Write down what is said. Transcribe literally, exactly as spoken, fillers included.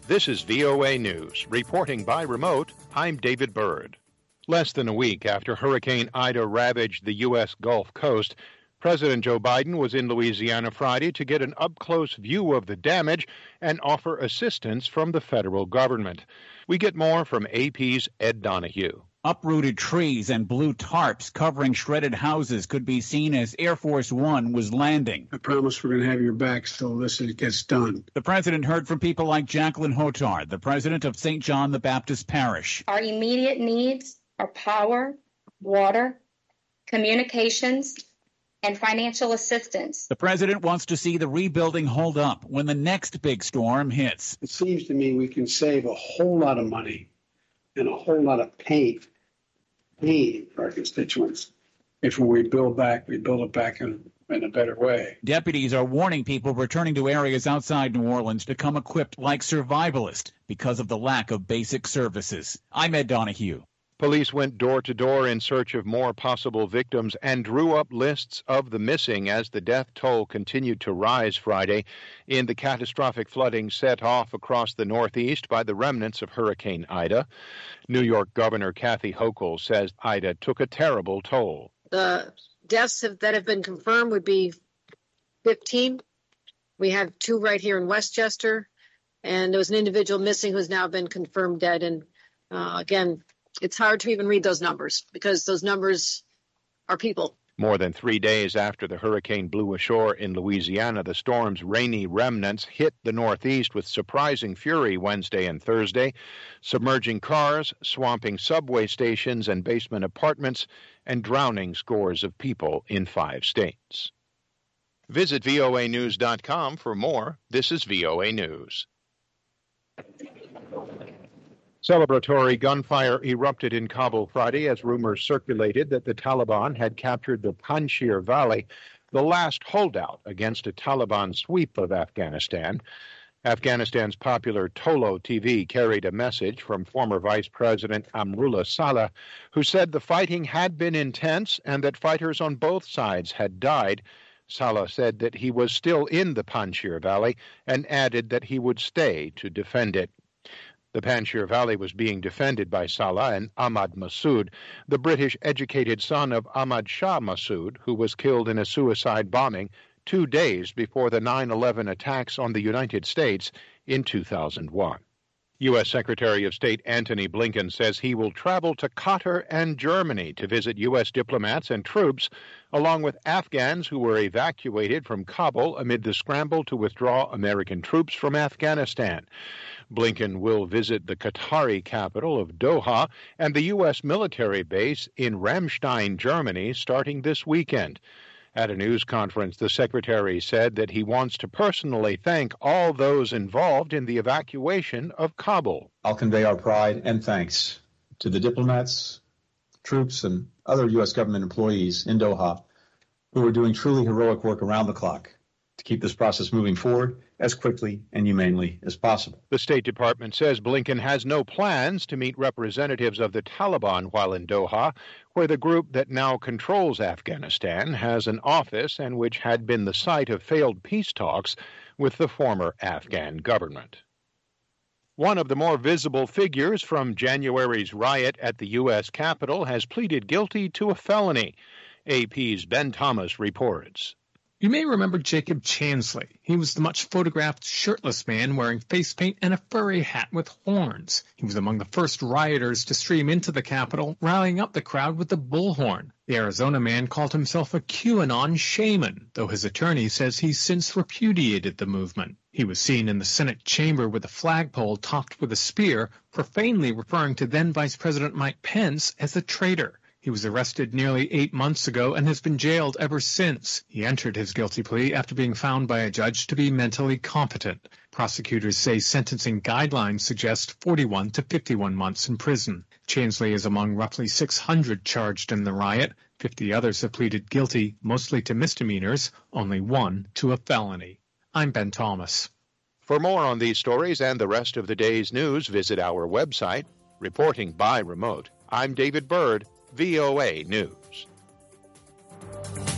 This is V O A News. Reporting by remote, I'm David Byrd. Less than a week after Hurricane Ida ravaged the U S Gulf Coast, President Joe Biden was in Louisiana Friday to get an up-close view of the damage and offer assistance from the federal government. We get more from A P's Ed Donahue. Uprooted trees and blue tarps covering shredded houses could be seen as Air Force One was landing. I promise we're going to have your backs till this gets done. The president heard from people like Jacqueline Hotard, the president of Saint John the Baptist Parish. Our immediate needs are power, water, communications, and financial assistance. The president wants to see the rebuilding hold up when the next big storm hits. It seems to me we can save a whole lot of money and a whole lot of pain, pain for our constituents if we build back, we build it back in, in a better way. Deputies are warning people returning to areas outside New Orleans to come equipped like survivalists because of the lack of basic services. I'm Ed Donahue. Police went door to door in search of more possible victims and drew up lists of the missing as the death toll continued to rise Friday in the catastrophic flooding set off across the Northeast by the remnants of Hurricane Ida. New York Governor Kathy Hochul says Ida took a terrible toll. The deaths have, that have been confirmed would be fifteen. We have two right here in Westchester, and there was an individual missing who's now been confirmed dead. And uh, again, it's hard to even read those numbers because those numbers are people. More than three days after the hurricane blew ashore in Louisiana, the storm's rainy remnants hit the Northeast with surprising fury Wednesday and Thursday, submerging cars, swamping subway stations and basement apartments, and drowning scores of people in five states. Visit V O A news dot com for more. This is V O A News. Celebratory gunfire erupted in Kabul Friday as rumors circulated that the Taliban had captured the Panjshir Valley, the last holdout against a Taliban sweep of Afghanistan. Afghanistan's popular Tolo T V carried a message from former Vice President Amrullah Saleh, who said the fighting had been intense and that fighters on both sides had died. Saleh said that he was still in the Panjshir Valley and added that he would stay to defend it. The Panjshir Valley was being defended by Saleh and Ahmad Massoud, the British-educated son of Ahmad Shah Massoud, who was killed in a suicide bombing two days before the nine eleven attacks on the United States in two thousand one. U S. Secretary of State Antony Blinken says he will travel to Qatar and Germany to visit U S diplomats and troops, along with Afghans who were evacuated from Kabul amid the scramble to withdraw American troops from Afghanistan. Blinken will visit the Qatari capital of Doha and the U S military base in Ramstein, Germany, starting this weekend. At a news conference, the secretary said that he wants to personally thank all those involved in the evacuation of Kabul. I'll convey our pride and thanks to the diplomats, troops, and other U S government employees in Doha who are doing truly heroic work around the clock to keep this process moving forward as quickly and humanely as possible. The State Department says Blinken has no plans to meet representatives of the Taliban while in Doha, where the group that now controls Afghanistan has an office and which had been the site of failed peace talks with the former Afghan government. One of the more visible figures from January's riot at the U S Capitol has pleaded guilty to a felony. A P's Ben Thomas reports. You may remember Jacob Chansley. He was the much-photographed shirtless man wearing face paint and a furry hat with horns. He was among the first rioters to stream into the Capitol, rallying up the crowd with the bullhorn. The Arizona man called himself a QAnon shaman, though his attorney says he's since repudiated the movement. He was seen in the Senate chamber with a flagpole topped with a spear, profanely referring to then Vice President Mike Pence as a traitor. He was arrested nearly eight months ago and has been jailed ever since. He entered his guilty plea after being found by a judge to be mentally competent. Prosecutors say sentencing guidelines suggest forty-one to fifty-one months in prison. Chansley is among roughly six hundred charged in the riot. fifty others have pleaded guilty, mostly to misdemeanors, only one to a felony. I'm Ben Thomas. For more on these stories and the rest of the day's news, visit our website. Reporting by remote, I'm David Byrd, V O A News.